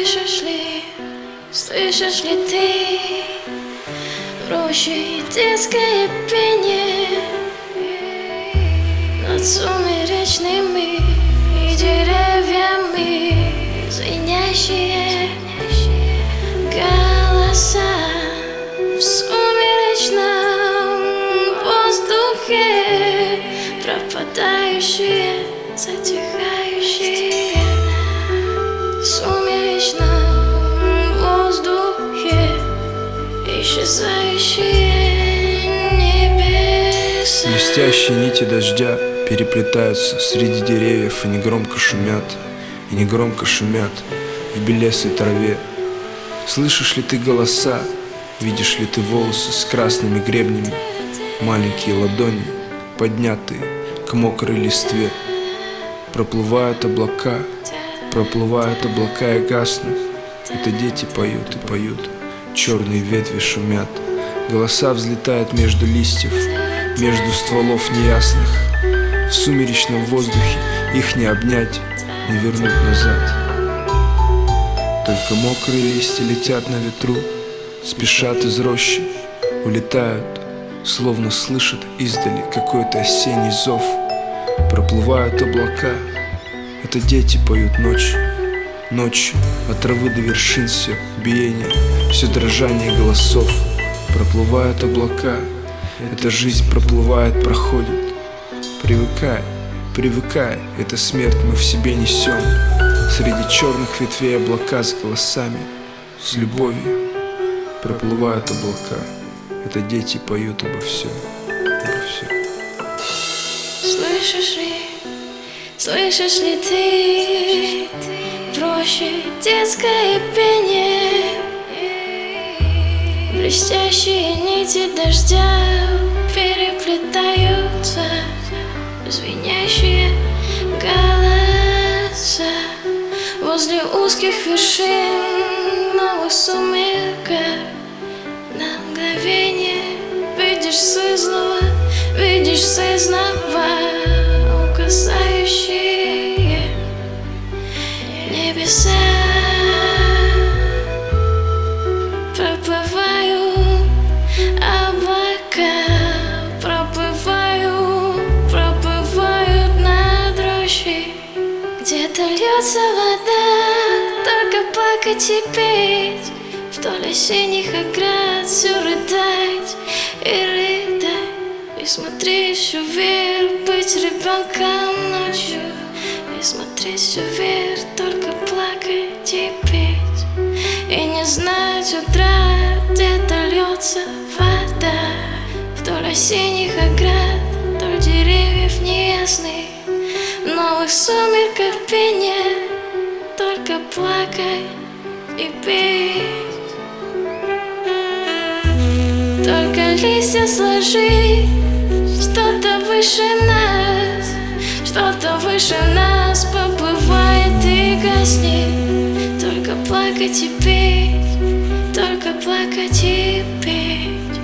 слышишь ли ты в роще детское пение над сумеречными деревьями, звенящие голоса в сумеречном воздухе, пропадающие, затихающие в сумеречном воздухе, исчезающие небеса. Блестящие нити дождя переплетаются среди деревьев и негромко шумят в белесой траве. Слышишь ли ты голоса, видишь ли ты волосы с красными гребнями, маленькие ладони, поднятые к мокрой листве. Проплывают облака и гаснут. Это дети поют и поют, черные ветви шумят. Голоса взлетают между листьев, между стволов неясных. В сумеречном воздухе их не обнять, не вернуть назад. Только мокрые листья летят на ветру, спешат из рощи, улетают, словно слышат издали какой-то осенний зов. Проплывают облака, это дети поют ночью, от травы до вершин все биение, все дрожание голосов. Проплывают облака, эта жизнь проплывает, проходит. Привыкай, это смерть мы в себе несем. Среди черных ветвей облака с голосами, с любовью. Проплывают облака, это дети поют обо всем. Слышишь ли ты в роще детское пение? Блестящие нити дождя переплетаются, звенящие голоса возле узких вершин новых сумерках. На мгновение видишь сызново, угасающие небеса. Проплывают облака, проплывают над рощей. Где-то льется вода, только плакать и петь. Вдоль осенних оград все рыдать и рыдать. И смотреть все вверх, быть ребенком ночью. И смотреть все вверх, только плакать и петь. И не знать утра, где-то льется вода. Вдоль осенних оград, вдоль деревьев неясных, в новых сумерках пение, только плакать и петь. Только листья сложи, что-то выше нас поплывает и гаснет. Только плакать и петь, только плакать и петь.